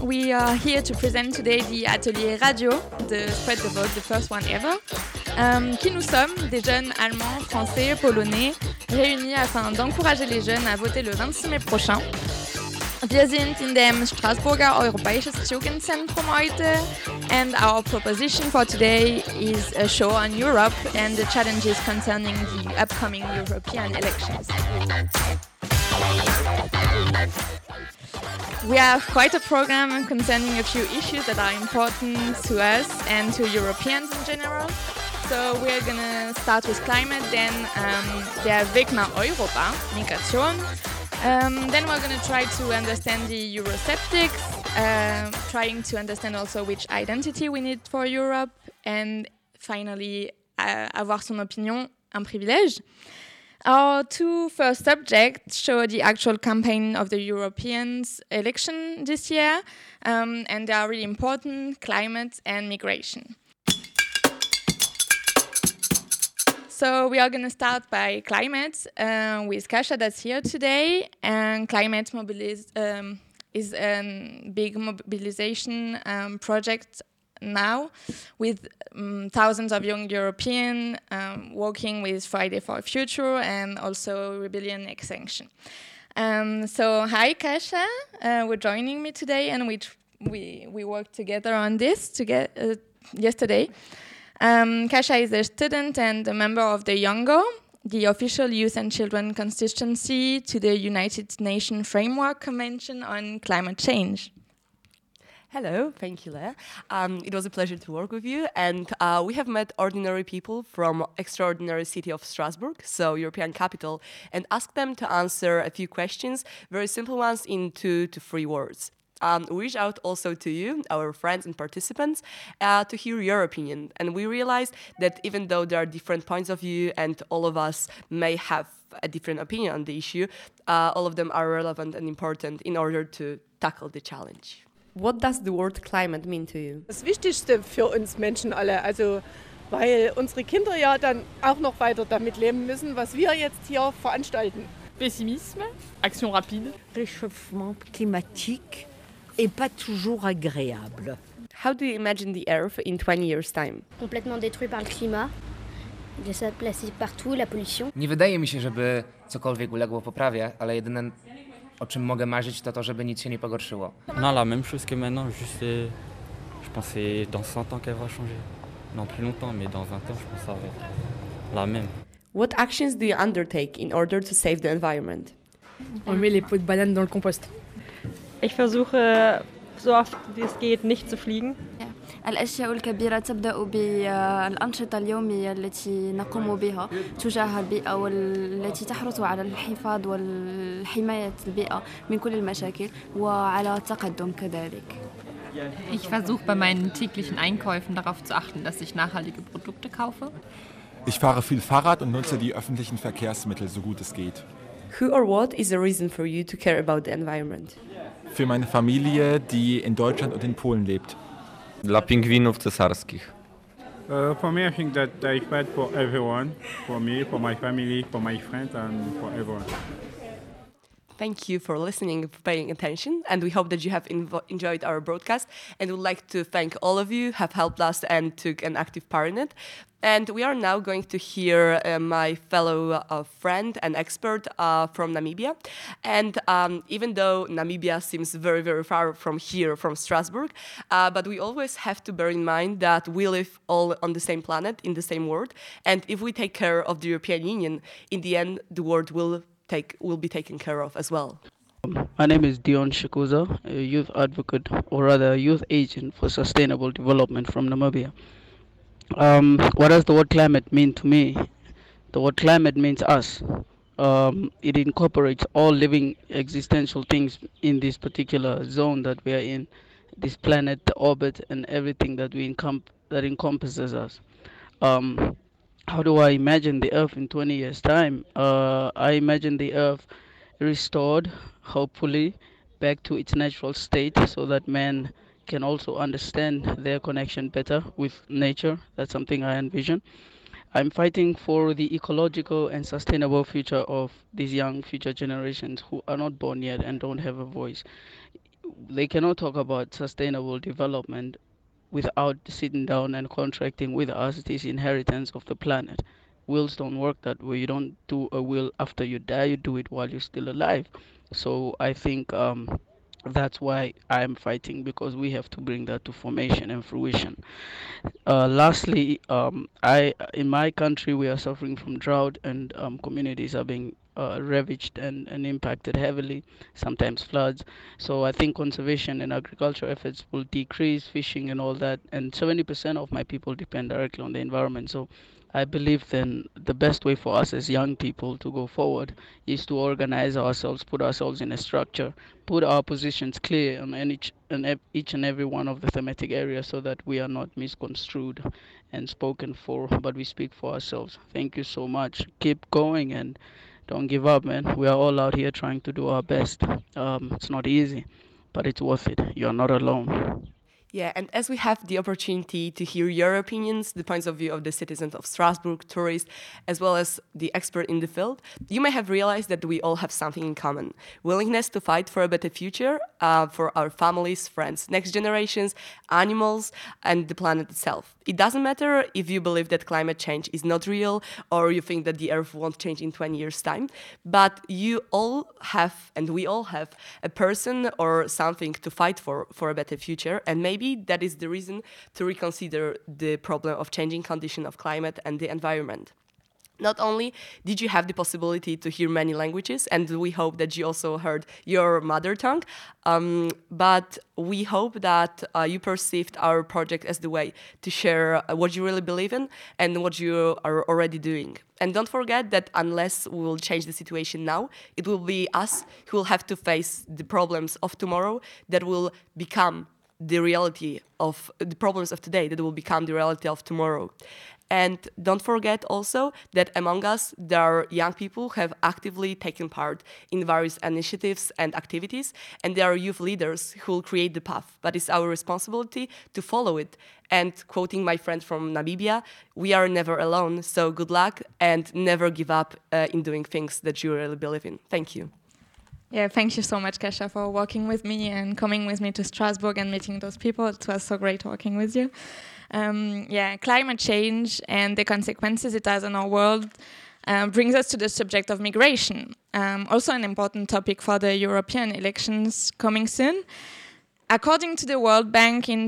we are here to present today the Atelier Radio, the Spread the Vote, the first one ever. Qui nous sommes? Des jeunes allemands, français, polonais, réunis afin d'encourager les jeunes à voter le 26 mai prochain. Wir sind in dem Straßburger Europäisches Jugendzentrum heute, and our proposition for today is a show on Europe and the challenges concerning the upcoming European elections. We have quite a program concerning a few issues that are important to us and to Europeans in general. So we're gonna start with climate, then der Weg nach Europa, Migration. Then we're going to try to understand the Eurosceptics, trying to understand also which identity we need for Europe, and finally, avoir son opinion, un privilège. Our two first subjects show the actual campaign of the Europeans election this year, and they are really important: climate and migration. So we are going to start by climate with Kasia that's here today. And climate is a big mobilization project now with thousands of young Europeans working with Friday for Future and also Rebellion Extinction. So hi Kasia, we're joining me today, and we worked together on this yesterday. Kasia is a student and a member of the YOUNGO, the official youth and children constituency to the United Nations Framework Convention on Climate Change. Hello, thank you, Lea. It was a pleasure to work with you, and we have met ordinary people from extraordinary city of Strasbourg, so European capital, and asked them to answer a few questions, very simple ones, in 2 to 3 words. We reached out also to you, our friends and participants, to hear your opinion. And we realized that even though there are different points of view and all of us may have a different opinion on the issue, all of them are relevant and important in order to tackle the challenge. What does the word climate mean to you? Das Wichtigste für uns Menschen alle, also weil unsere Kinder ja dann auch noch weiter damit leben müssen, was wir jetzt hier veranstalten. Pessimisme, action rapide. Réchauffement climatique et pas toujours agréable. How do you imagine the Earth in 20 years' time? Complètement détruit par le climat, des sacs plastiques partout, la pollution. Nie wydaje mi się, żeby cokolwiek uległo poprawie, ale jedyne, o czym mogę marzyć, to to, żeby nic się nie pogorszyło. Non, la même chose que maintenant, juste, je pense que c'est dans 100 ans qu'elle va changer. Non, plus longtemps, mais dans 20 ans, je pense que ça va être la même. What actions do you undertake in order to save the environment? On met les pots de banane dans le compost. Ich versuche, so oft wie es geht, nicht zu fliegen. الأشياء الكبيرة تبدأ بالأنشطة اليومية التي نقوم بها تجاه البيئة والتي تحرص على الحفاظ والحماية البيئة من كل المشاكل وعلى التقدم كذلك. Ich versuche bei meinen täglichen Einkäufen darauf zu achten, dass ich nachhaltige Produkte kaufe. Ich fahre viel Fahrrad und nutze die öffentlichen Verkehrsmittel, so gut es geht. Who or what is a reason for you to care about the environment? Für meine Familie, die in Deutschland und in Polen lebt. Dla pingwinów cesarskich. For me, I think that I fight for everyone, for me, for my family, for my friends, and for everyone. Thank you for listening and for paying attention, and we hope that you have enjoyed our broadcast, and would like to thank all of you who have helped us and took an active part in it. And we are now going to hear my fellow friend and expert from Namibia. And even though Namibia seems very, very far from here, from Strasbourg, but we always have to bear in mind that we live all on the same planet, in the same world. And if we take care of the European Union, in the end, the world will be taken care of as well. My name is Dion Shikuza, a youth advocate, or rather a youth agent for sustainable development from Namibia. What does the word climate mean to me? The word climate means us. It incorporates all living existential things in this particular zone that we are in, this planet, the orbit, and everything that that encompasses us. How do I imagine the Earth in 20 years' time? I imagine the Earth restored, hopefully, back to its natural state so that man can also understand their connection better with nature. That's something I envision. I'm fighting for the ecological and sustainable future of these young future generations who are not born yet and don't have a voice. they cannot talk about sustainable development without sitting down and contracting with us this inheritance of the planet. Wills don't work that way. You don't do a will after you die, you do it while you're still alive. So I think that's why I'm fighting, because we have to bring that to formation and fruition. Lastly, in my country we are suffering from drought, and communities are being ravaged and impacted heavily, sometimes floods. So I think conservation and agriculture efforts will decrease, fishing and all that, and 70% of my people depend directly on the environment. So I believe then the best way for us as young people to go forward is to organize ourselves, put ourselves in a structure, put our positions clear on each and every one of the thematic areas, so that we are not misconstrued and spoken for, but we speak for ourselves. Thank you so much. Keep going and don't give up, man. We are all out here trying to do our best. It's not easy, but it's worth it. You're not alone. Yeah, and as we have the opportunity to hear your opinions, the points of view of the citizens of Strasbourg, tourists, as well as the expert in the field, you may have realized that we all have something in common. Willingness to fight for a better future for our families, friends, next generations, animals, and the planet itself. It doesn't matter if you believe that climate change is not real or you think that the Earth won't change in 20 years' time, but you all have, and we all have, a person or something to fight for a better future, and maybe that is the reason to reconsider the problem of changing condition of climate and the environment. Not only did you have the possibility to hear many languages, and we hope that you also heard your mother tongue, but we hope that you perceived our project as the way to share what you really believe in and what you are already doing. And don't forget that unless we will change the situation now, it will be us who will have to face the problems of tomorrow that will become the reality of the problems of today, that will become the reality of tomorrow. And don't forget also that among us, there are young people who have actively taken part in various initiatives and activities, and there are youth leaders who will create the path. But it's our responsibility to follow it. And quoting my friend from Namibia, we are never alone, so good luck and never give up in doing things that you really believe in. Thank you. Yeah, thank you so much, Kasia, for working with me and coming with me to Strasbourg and meeting those people. It was so great working with you. Climate change and the consequences it has on our world brings us to the subject of migration. Also an important topic for the European elections coming soon. According to the World Bank in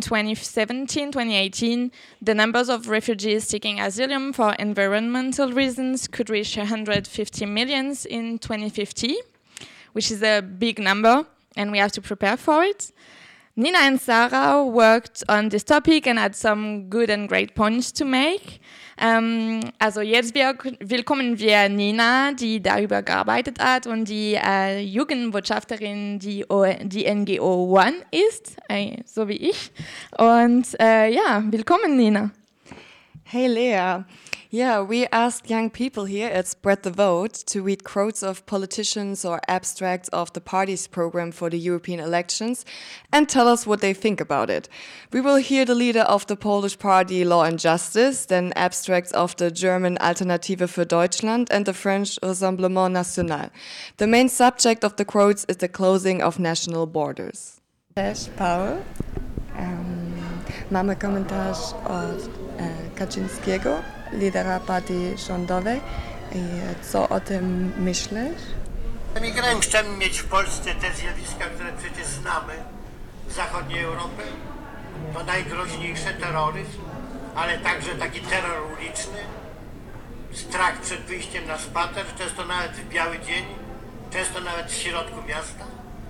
2017-2018, the numbers of refugees seeking asylum for environmental reasons could reach 150 million in 2050. Which is a big number, and we have to prepare for it. Nina and Sarah worked on this topic and had some good and great points to make. Also jetzt willkommen wir Nina, die darüber gearbeitet hat und die Jugendbotschafterin, die NGO One ist, so wie ich. Und willkommen Nina. Hey Lea. Yeah, we asked young people here at Spread the Vote to read quotes of politicians or abstracts of the party's program for the European elections and tell us what they think about it. We will hear the leader of the Polish party Law and Justice, then abstracts of the German Alternative für Deutschland and the French Rassemblement National. The main subject of the quotes is the closing of national borders. Cześć, Paul. Mamy komentarz od Kaczyńskiego, lidera partii rządowej. Co o tym myślisz? Emigrem chcemy mieć w Polsce te zjawiska, które przecież znamy z zachodniej Europy. To najgroźniejszy terroryzm, ale także taki terror uliczny, strach przed wyjściem na spacer, często nawet w biały dzień, często nawet w środku miasta.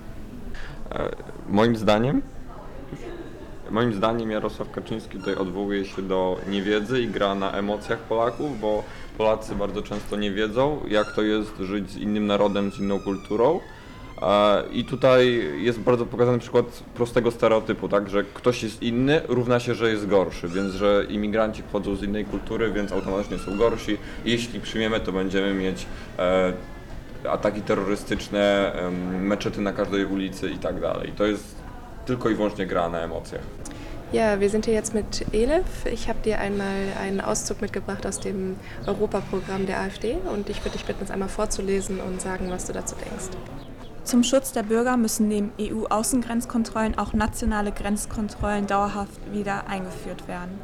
Moim zdaniem Jarosław Kaczyński tutaj odwołuje się do niewiedzy i gra na emocjach Polaków, bo Polacy bardzo często nie wiedzą, jak to jest żyć z innym narodem, z inną kulturą. I tutaj jest bardzo pokazany przykład prostego stereotypu, tak, że ktoś jest inny równa się, że jest gorszy, więc że imigranci pochodzą z innej kultury, więc automatycznie są gorsi. Jeśli przyjmiemy, to będziemy mieć ataki terrorystyczne, meczety na każdej ulicy i tak dalej. To jest tylko i wyłącznie gra na emocjach. Ja, wir sind hier jetzt mit Elif. Ich habe dir einmal einen Auszug mitgebracht aus dem Europaprogramm der AfD und ich würde dich bitten, es einmal vorzulesen und sagen, was du dazu denkst. Zum Schutz der Bürger müssen neben EU-Außengrenzkontrollen auch nationale Grenzkontrollen dauerhaft wieder eingeführt werden.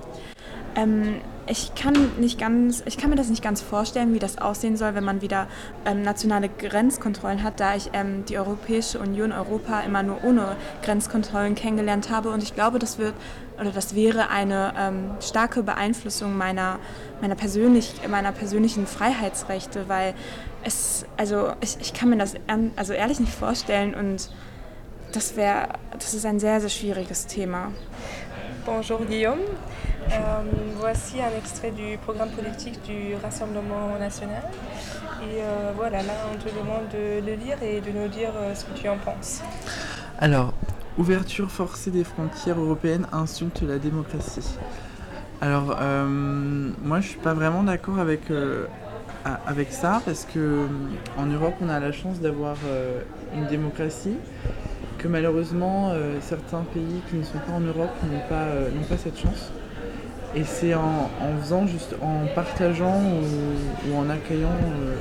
Ich kann mir das nicht ganz vorstellen, wie das aussehen soll, wenn man wieder nationale Grenzkontrollen hat, da ich die Europäische Union, Europa immer nur ohne Grenzkontrollen kennengelernt habe. Und ich glaube, das wäre eine starke Beeinflussung meiner persönlichen Freiheitsrechte, weil ich kann mir das ehrlich nicht vorstellen und das ist ein sehr, sehr schwieriges Thema. Bonjour Guillaume, voici un extrait du programme politique du Rassemblement National et voilà, là on te demande de le lire et de nous dire ce que tu en penses. Alors, ouverture forcée des frontières européennes insulte la démocratie. Alors, moi je suis pas vraiment d'accord avec ça parce que en Europe on a la chance d'avoir une démocratie que malheureusement certains pays qui ne sont pas en Europe n'ont pas cette chance. Et c'est en partageant ou en accueillant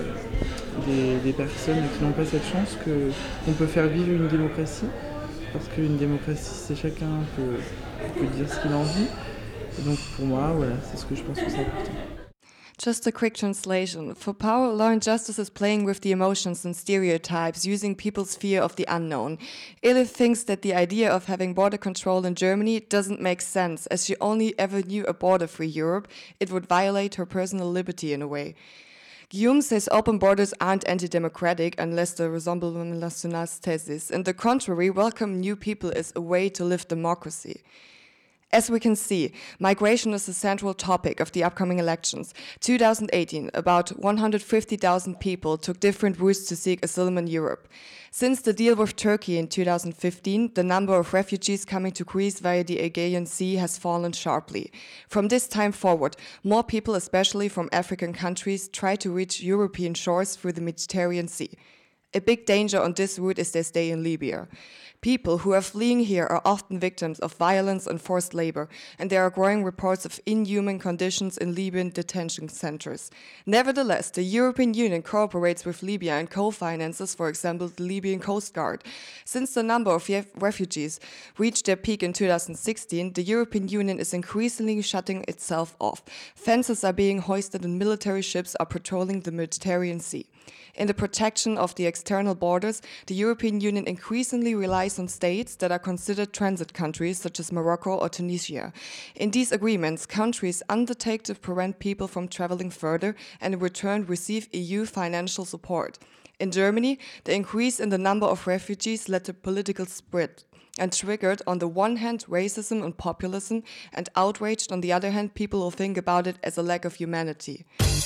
des personnes qui n'ont pas cette chance qu'on peut faire vivre une démocratie. Parce qu'une démocratie, c'est chacun peut dire ce qu'il a envie. Et donc pour moi, voilà, c'est ce que je pense que c'est important. Just a quick translation. For Power, Law and Justice is playing with the emotions and stereotypes, using people's fear of the unknown. Elif thinks that the idea of having border control in Germany doesn't make sense, as she only ever knew a border-free Europe. It would violate her personal liberty in a way. Guillaume says open borders aren't anti-democratic unless the Rassemblement National's thesis. On the contrary, welcome new people is a way to live democracy. As we can see, migration is the central topic of the upcoming elections. 2018, about 150,000 people took different routes to seek asylum in Europe. Since the deal with Turkey in 2015, the number of refugees coming to Greece via the Aegean Sea has fallen sharply. From this time forward, more people, especially from African countries, try to reach European shores through the Mediterranean Sea. A big danger on this route is their stay in Libya. People who are fleeing here are often victims of violence and forced labor, and there are growing reports of inhuman conditions in Libyan detention centers. Nevertheless, the European Union cooperates with Libya and co-finances, for example, the Libyan Coast Guard. Since the number of refugees reached their peak in 2016, the European Union is increasingly shutting itself off. Fences are being hoisted and military ships are patrolling the Mediterranean Sea. In the protection of the external borders, the European Union increasingly relies on states that are considered transit countries, such as Morocco or Tunisia. In these agreements, countries undertake to prevent people from traveling further and in return receive EU financial support. In Germany, the increase in the number of refugees led to political split and triggered, on the one hand, racism and populism, and outraged, on the other hand, people who think about it as a lack of humanity.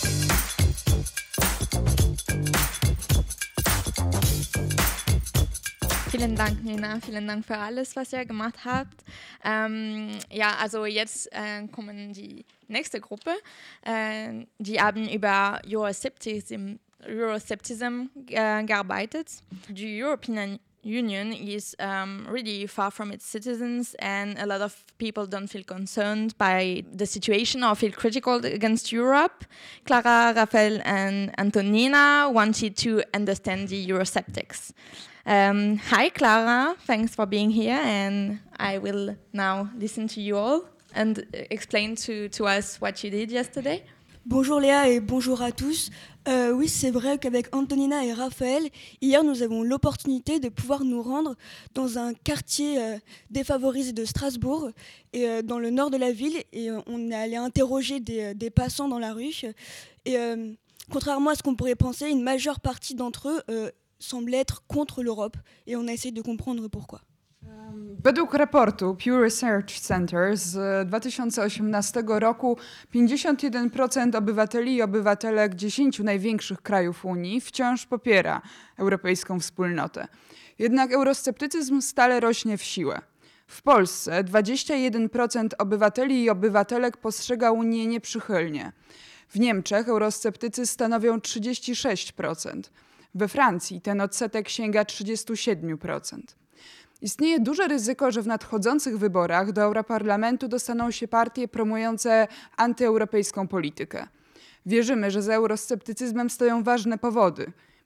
Vielen Dank, Nina. Vielen Dank für alles, was ihr gemacht habt. Also jetzt kommen die nächste Gruppe. Die haben über Euroscepticism gearbeitet. The European Union is really far from its citizens, and a lot of people don't feel concerned by the situation or feel critical against Europe. Clara, Raphael, and Antonina wanted to understand the Eurosceptics. Hi, Clara. Thanks for being here, and I will now listen to you all and explain to us what you did yesterday. Bonjour Léa et bonjour à tous. Oui, c'est vrai qu'avec Antonina et Raphaël, hier nous avons l'opportunité de pouvoir nous rendre dans un quartier défavorisé de Strasbourg, et dans le nord de la ville, et on est allé interroger des passants dans la rue. Et contrairement à ce qu'on pourrait penser, une majeure partie d'entre eux semble être contre l'Europe, et on a essayé de comprendre pourquoi. Według raportu Pew Research Center z 2018 roku 51% obywateli i obywatelek 10 największych krajów Unii wciąż popiera europejską wspólnotę. Jednak eurosceptycyzm stale rośnie w siłę. W Polsce 21% obywateli i obywatelek postrzega Unię nieprzychylnie. W Niemczech eurosceptycy stanowią 36%. We Francji ten odsetek sięga 37%. Istnieje duże ryzyko, że w nadchodzących wyborach do Europarlamentu dostaną się partie promujące antyeuropejską politykę. Wierzymy, że za eurosceptycyzmem stoją ważne powody.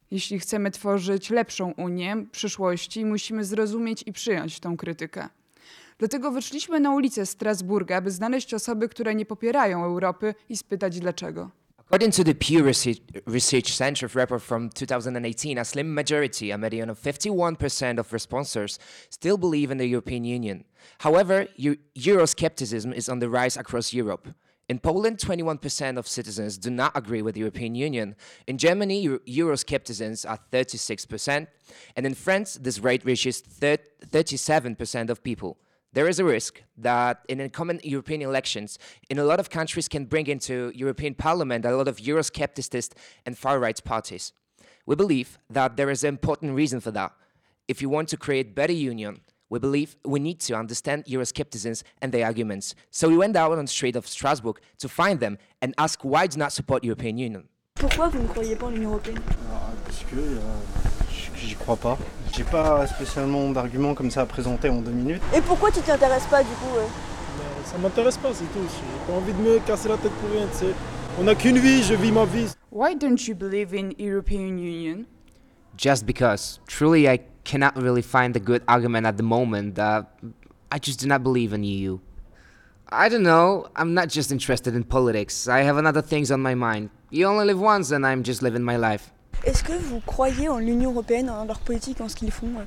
Jeśli chcemy tworzyć lepszą Unię przyszłości, musimy zrozumieć i przyjąć tą krytykę. Dlatego wyszliśmy na ulicę Strasburga, by znaleźć osoby, które nie popierają Europy i spytać dlaczego. According to the Pew Research Center report from 2018, a slim majority, a median of 51% of respondents, still believe in the European Union. However, Euroscepticism is on the rise across Europe. In Poland, 21% of citizens do not agree with the European Union. In Germany, Euroscepticism are 36%, and in France, this rate reaches 37% of people. There is a risk that in incoming European elections, in a lot of countries can bring into European Parliament a lot of Euroscepticist and far-right parties. We believe that there is an important reason for that. If you want to create better union, we believe we need to understand Euroscepticism and their arguments. So we went out on the street of Strasbourg to find them and ask why do not support European Union. Pourquoi vous ne croyez pas en l'Union européenne? Parce que j'y crois pas. J'ai pas spécialement d'arguments comme ça à présenter en 2 minutes. Et pourquoi tu t'intéresses pas du coup Ça m'intéresse pas, c'est tout. J'ai pas envie de me casser la tête pour rien, tu sais. On n'a qu'une vie, je vis ma vie. Why don't you believe in European Union? Just because. Truly, I cannot really find a good argument at the moment. I just do not believe in EU. I don't know. I'm not just interested in politics. I have other things on my mind. You only live once and I'm just living my life. Est-ce que vous croyez en l'Union européenne, en leur politique, en ce qu'ils font?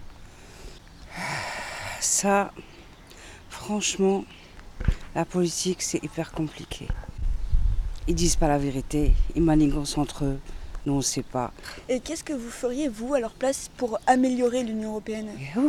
Ça, franchement, la politique, c'est hyper compliqué. Ils disent pas la vérité, ils manigancent entre eux, nous on sait pas. Et qu'est-ce que vous feriez, vous, à leur place, pour améliorer l'Union européenne?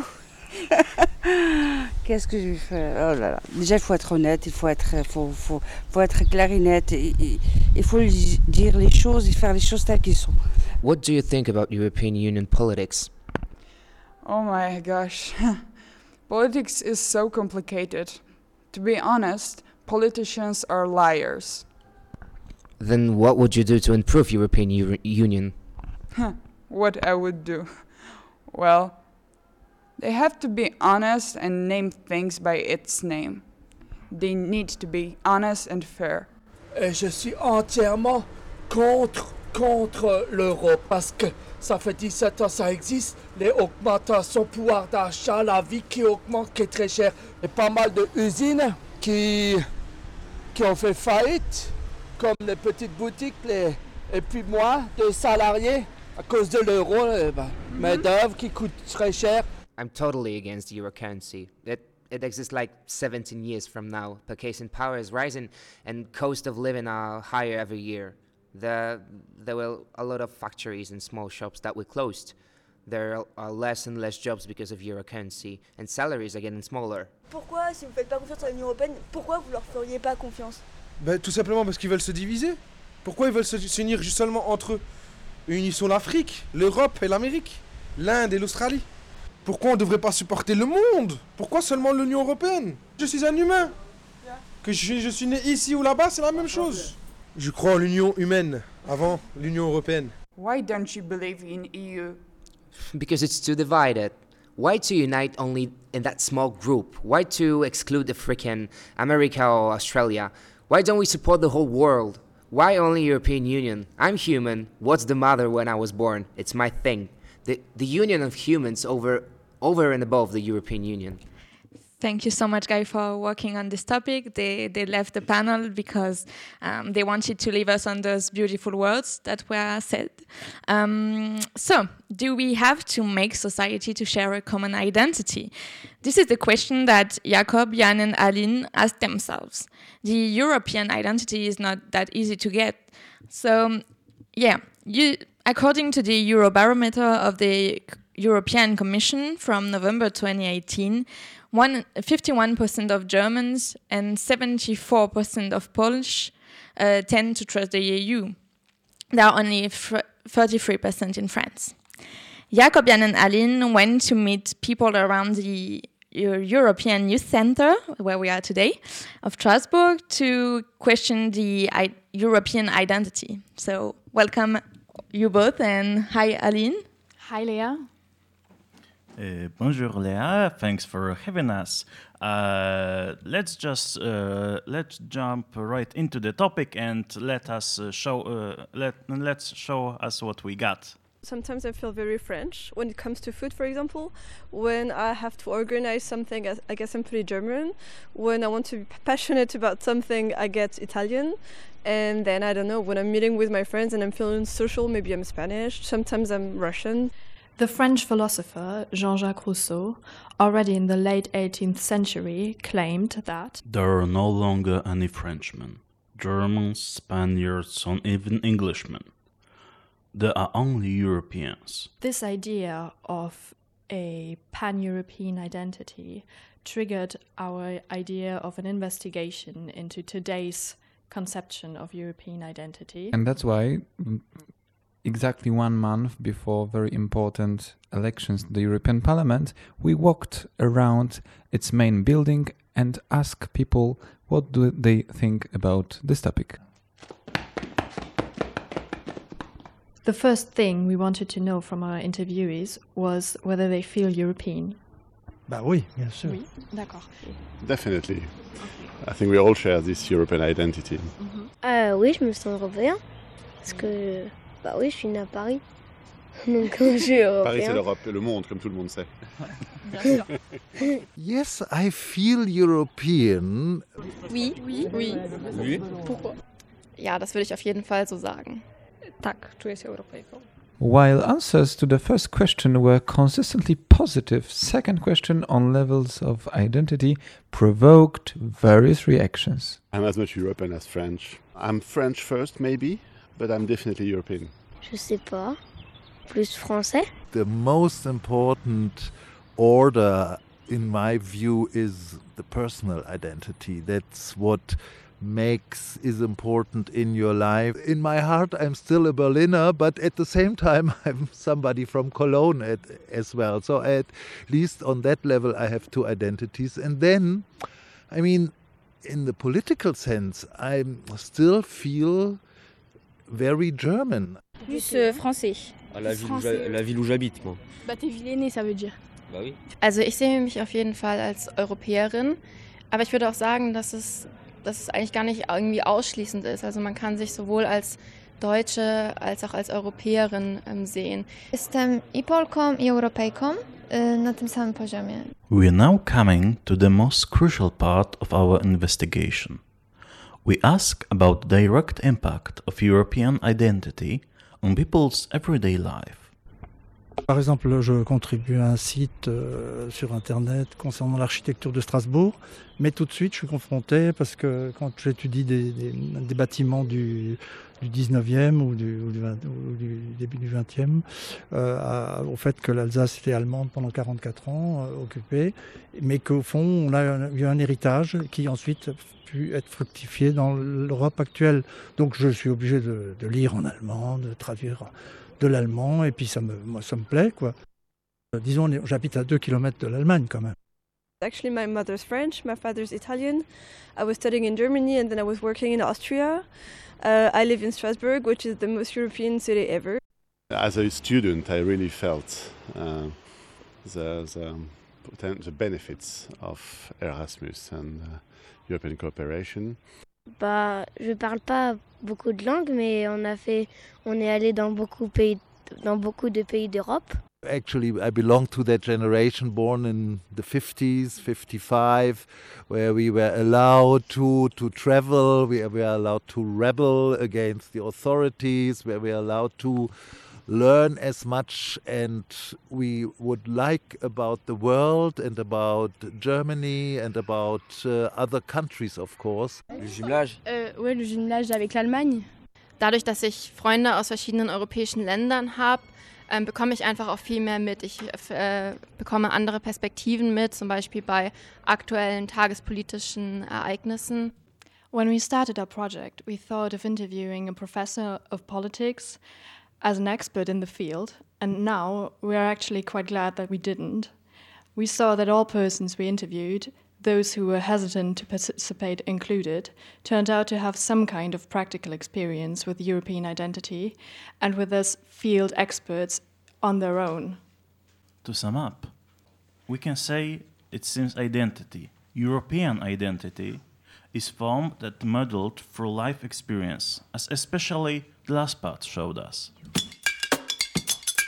Qu'est-ce que je vais faire? Oh là là. Déjà, il faut être honnête, il faut être clair et net. Il faut dire les choses et faire les choses telles qu'elles sont. What do you think about European Union politics? Oh my gosh. Politics is so complicated. To be honest, politicians are liars. Then what would you do to improve European Union? What I would do? Well, they have to be honest and name things by its name. They need to be honest and fair. Je suis entièrement contre l'euro parce que ça fait 17 ans ça existe, les augmentations, pouvoir d'achat, la vie qui augmente, qui est très chère. Et pas mal d'usines qui ont fait faillite, comme les petites boutiques, et puis moi, des salariés, à cause de l'euro, main-d'œuvre qui coûte très cher. I'm totally against the euro currency. It exists like 17 years from now. Purchasing power is rising and cost of living are higher every year. There were a lot of factories and small shops that were closed. There are less and less jobs because of euro currency and salaries are getting smaller. Pourquoi, si vous ne faites pas confiance à l'Union européenne, pourquoi vous leur feriez pas confiance? Tout simplement parce qu'ils veulent se diviser. Pourquoi ils veulent s'unir juste seulement entre eux? Unissons l'Afrique, l'Europe et l'Amérique, l'Inde et l'Australie. Pourquoi on ne devrait pas supporter le monde? Pourquoi seulement l'Union européenne? Je suis un humain. Que je suis né ici ou là-bas, c'est la même chose. Je crois en l'union humaine avant l'Union européenne. Why don't you believe in EU? Because it's too divided. Why to unite only in that small group? Why to exclude African, America or Australia? Why don't we support the whole world? Why only European Union? I'm human. What's the matter when I was born? It's my thing. The union of humans over and above the European Union. Thank you so much, Guy, for working on this topic. They left the panel because they wanted to leave us on those beautiful words that were said. So, do we have to make society to share a common identity? This is the question that Jakob, Jan and Aline asked themselves. The European identity is not that easy to get. So, according to the Eurobarometer of the European Commission from November 2018, 51% of Germans and 74% of Polish tend to trust the EU. There are only 33% in France. Jakob, Jan and Aline went to meet people around the European Youth Center, where we are today, of Strasbourg, to question the European identity. So welcome you both, and hi Aline. Hi Leah. Bonjour Leah, thanks for having us. Let's jump right into the topic and let's show us what we got. Sometimes I feel very French when it comes to food, for example. When I have to organize something, I guess I'm pretty German. When I want to be passionate about something, I get Italian. And then, I don't know, when I'm meeting with my friends and I'm feeling social, maybe I'm Spanish. Sometimes I'm Russian. The French philosopher Jean-Jacques Rousseau, already in the late 18th century, claimed that there are no longer any Frenchmen, Germans, Spaniards, or even Englishmen. There are only Europeans. This idea of a pan-European identity triggered our idea of an investigation into today's conception of European identity. And that's why, exactly 1 month before very important elections to the European Parliament, we walked around its main building and asked people what do they think about this topic. The first thing we wanted to know from our interviewees was whether they feel European. Bah oui, bien sûr. Oui, d'accord. Definitely. I think we all share this European identity. Oui, je me sens européen. Parce que, bah oui, je suis né à Paris. Donc, je suis européen. Paris, c'est l'Europe et le monde, comme tout le monde sait. Yes, I feel European. Oui. Oui. Pourquoi? Ja, das würde ich auf jeden Fall so sagen. Tak, czuję się Europejką. While answers to the first question were consistently positive, second question on levels of identity provoked various reactions. I'm as much European as French. I'm French first, maybe, but I'm definitely European. Je sais pas. Plus français? The most important order, in my view, is the personal identity. That's what is important in your life. In my heart, I'm still a Berliner, but at the same time, I'm somebody from Cologne as well. So at least on that level, I have two identities. And then, I mean, in the political sense, I still feel very German. Plus français. La ville où j'habite, moi. Bah, t'es Villeneuve, ça veut dire. Bah oui. Also ich sehe mich auf jeden Fall als Europäerin, aber ich würde auch sagen, dass es eigentlich gar nicht irgendwie ausschließend ist. Also man kann sich sowohl als Deutsche als auch als Europäerin sehen. Jestem i Polką, i Europejką na tym samym poziomie. We are now coming to the most crucial part of our investigation. We ask about the direct impact of European identity on people's everyday life. Par exemple, je contribue à un site sur Internet concernant l'architecture de Strasbourg, mais tout de suite, je suis confronté, parce que quand j'étudie des bâtiments du 19e ou du début du 20e, au fait que l'Alsace était allemande pendant 44 ans, occupée, mais qu'au fond, on a eu un héritage qui ensuite a pu être fructifié dans l'Europe actuelle. Donc je suis obligé de lire en allemand, de traduire de l'allemand, et puis ça me plaît, quoi. Disons, j'habite à 2 km de l'Allemagne quand même. Actually, my mother's French, my father's Italian. I was studying in Germany and then I was working in Austria. I live in Strasbourg, which is the most European city ever. As a student, I really felt the benefits of Erasmus and European cooperation. Bah, je parle pas beaucoup de langues, mais on est allé dans beaucoup de pays d'Europe. Actually, I belong to that generation born in the 50s, 55, where we were allowed to travel, we were allowed to rebel against the authorities, where we were allowed to learn as much and we would like about the world and about Germany and about other countries, of course. Le jumelage? Ouais, le jumelage avec l'Allemagne. Dadurch, dass ich Freunde aus verschiedenen europäischen Ländern habe, bekomme ich einfach auch viel mehr mit. Ich bekomme andere Perspektiven mit, zum Beispiel bei aktuellen tagespolitischen Ereignissen. When we started our project, we thought of interviewing a professor of politics as an expert in the field, and now we are actually quite glad that we didn't. We saw that all persons we interviewed, those who were hesitant to participate included, turned out to have some kind of practical experience with European identity and with us field experts on their own. To sum up, we can say it seems identity, European identity, is formed and modeled through life experience, as especially the last part showed us.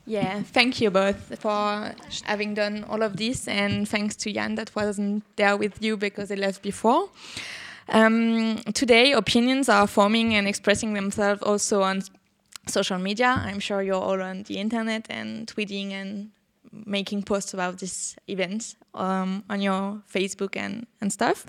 Yeah, thank you both for having done all of this, and thanks to Jan that wasn't there with you because he left before. Today, opinions are forming and expressing themselves also on social media. I'm sure you're all on the internet and tweeting and making posts about this event on your Facebook and stuff.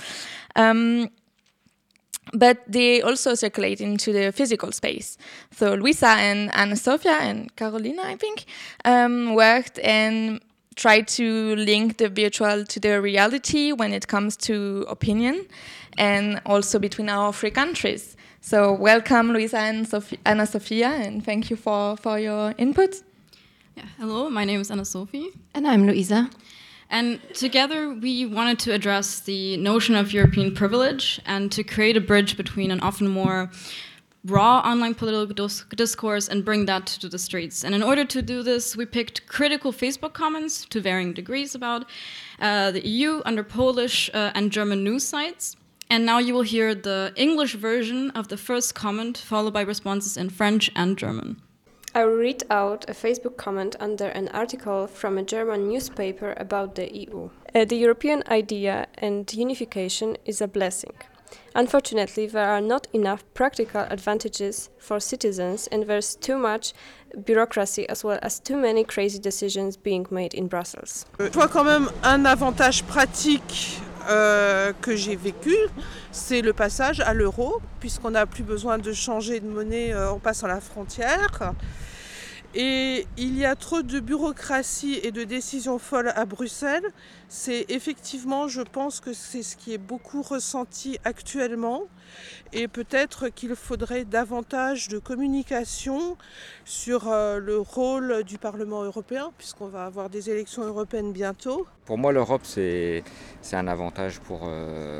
But they also circulate into the physical space. So Luisa and Anna Sofia and Carolina, I think, worked and tried to link the virtual to the reality when it comes to opinion, and also between our three countries. So welcome, Luisa and Anna Sofia, and thank you for your input. Yeah, hello, my name is Anna Sophie. And I'm Luisa. And together we wanted to address the notion of European privilege and to create a bridge between an often more raw online political discourse and bring that to the streets. And in order to do this, we picked critical Facebook comments to varying degrees about the EU under Polish and German news sites. And now you will hear the English version of the first comment, followed by responses in French and German. I will read out a Facebook comment under an article from a German newspaper about the EU. The European idea and unification is a blessing. Unfortunately, there are not enough practical advantages for citizens, and there's too much bureaucracy as well as too many crazy decisions being made in Brussels. Je vois quand même un avantage pratique que j'ai vécu, c'est le passage à l'euro, puisqu'on n'a plus besoin de changer de monnaie en passant la frontière. Et il y a trop de bureaucratie et de décisions folles à Bruxelles. C'est effectivement, je pense que c'est ce qui est beaucoup ressenti actuellement. Et peut-être qu'il faudrait davantage de communication sur le rôle du Parlement européen, puisqu'on va avoir des élections européennes bientôt. Pour moi, l'Europe, c'est un avantage pour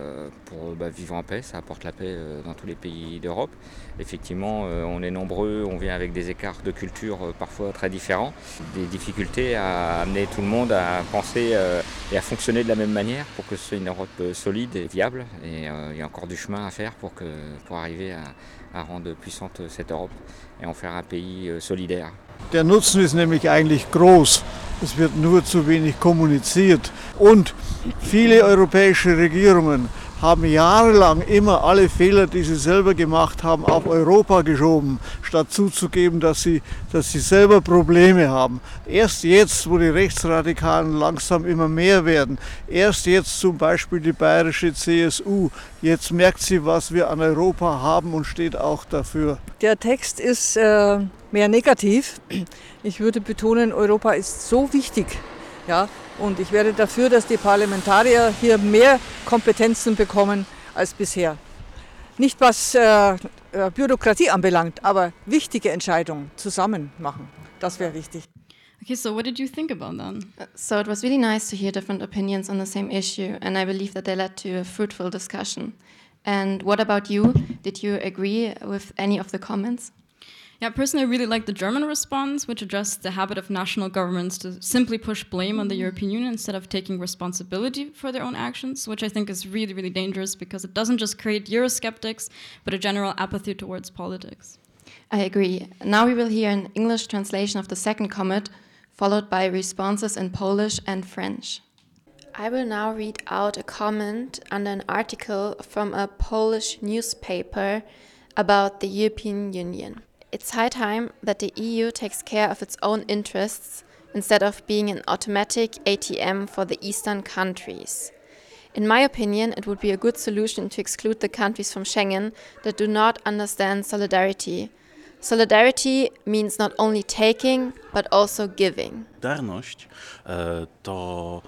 vivre en paix. Ça apporte la paix dans tous les pays d'Europe. Effectivement, on est nombreux, on vient avec des écarts de culture parfois très différents. Des difficultés à amener tout le monde à penser et à fonctionner de la même manière pour que ce soit une Europe solide et viable. Et il y a encore du chemin à faire pour arriver à rendre puissante cette Europe et en faire un pays solidaire. Der Nutzen ist nämlich eigentlich groß. Es wird nur zu wenig kommuniziert. Und viele europäische Regierungen haben jahrelang immer alle Fehler, die sie selber gemacht haben, auf Europa geschoben, statt zuzugeben, dass sie selber Probleme haben. Erst jetzt, wo die Rechtsradikalen langsam immer mehr werden, erst jetzt zum Beispiel die bayerische CSU, jetzt merkt sie, was wir an Europa haben und steht auch dafür. Der Text ist mehr negativ. Ich würde betonen, Europa ist so wichtig. Ja, und ich wäre dafür, dass die Parlamentarier hier mehr Kompetenzen bekommen als bisher. Nicht was Bürokratie anbelangt, aber wichtige Entscheidungen zusammen machen. Das wäre wichtig. Okay, so what did you think about that? So it was really nice to hear different opinions on the same issue, and I believe that they led to a fruitful discussion. And what about you? Did you agree with any of the comments? Yeah, personally, I really like the German response, which addressed the habit of national governments to simply push blame on the European Union instead of taking responsibility for their own actions, which I think is really, really dangerous because it doesn't just create Eurosceptics, but a general apathy towards politics. I agree. Now we will hear an English translation of the second comment, followed by responses in Polish and French. I will now read out a comment under an article from a Polish newspaper about the European Union. It's high time that the EU takes care of its own interests instead of being an automatic ATM for the Eastern countries. In my opinion, it would be a good solution to exclude the countries from Schengen that do not understand solidarity. Solidarity means not only taking, but also giving. Solidarność to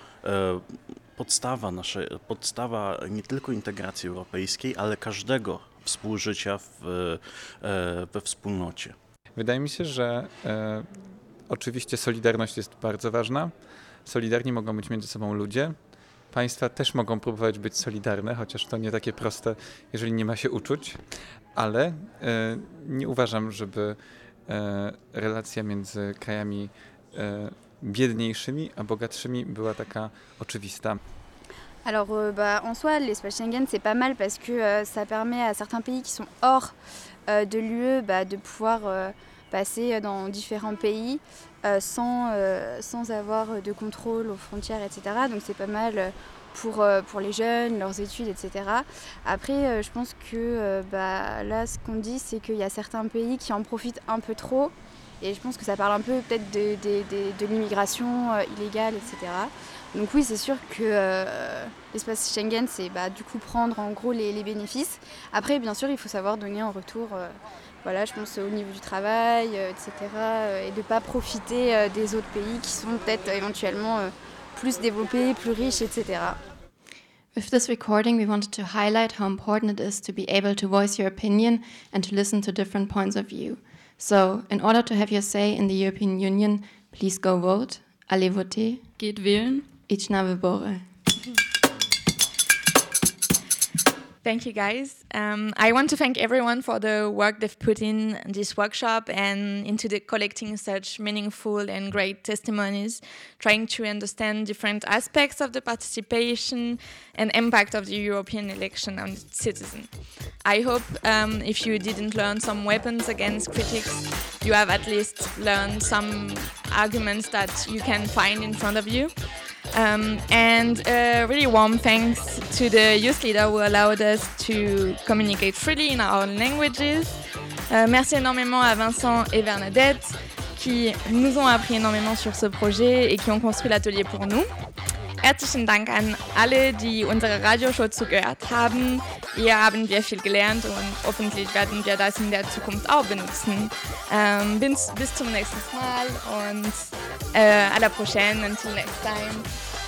podstawa nie tylko integracji europejskiej, ale każdego współżycia we wspólnocie. Wydaje mi się, że oczywiście solidarność jest bardzo ważna. Solidarni mogą być między sobą ludzie. Państwa też mogą próbować być solidarne, chociaż to nie takie proste, jeżeli nie ma się uczuć. Ale nie uważam, żeby relacja między krajami biedniejszymi a bogatszymi była taka oczywista. Alors en soi, l'espace Schengen, c'est pas mal parce que ça permet à certains pays qui sont hors de l'UE de pouvoir passer dans différents pays sans avoir de contrôle aux frontières, etc. Donc c'est pas mal pour les jeunes, leurs études, etc. Après, je pense que là, ce qu'on dit, c'est qu'il y a certains pays qui en profitent un peu trop. Et je pense que ça parle un peu peut-être de l'immigration illégale, etc. Donc oui, c'est sûr que l'espace Schengen, c'est du coup prendre en gros les bénéfices. Après, bien sûr, il faut savoir donner en retour, je pense au niveau du travail, etc. Et de ne pas profiter des autres pays qui sont peut-être éventuellement plus développés, plus riches, etc. With this recording, we wanted to highlight how important it is to be able to voice your opinion and to listen to different points of view. So, in order to have your say in the European Union, please go vote. Allez voter. Geht wählen. Idź na wybory. Thank you, guys. I want to thank everyone for the work they've put in this workshop and into collecting such meaningful and great testimonies, trying to understand different aspects of the participation and impact of the European election on citizens. I hope if you didn't learn some weapons against critics, you have at least learned some arguments that you can find in front of you. And a really warm thanks to the youth leader who allowed us to communicate freely in our own languages. Merci énormément à Vincent et Bernadette qui nous ont appris énormément sur ce projet et qui ont construit l'atelier pour nous. Herzlichen Dank an alle, die unsere Radioshow zugehört haben. Hier haben wir viel gelernt und hoffentlich werden wir das in der Zukunft auch benutzen. Bis zum nächsten Mal und à la prochaine, until next time.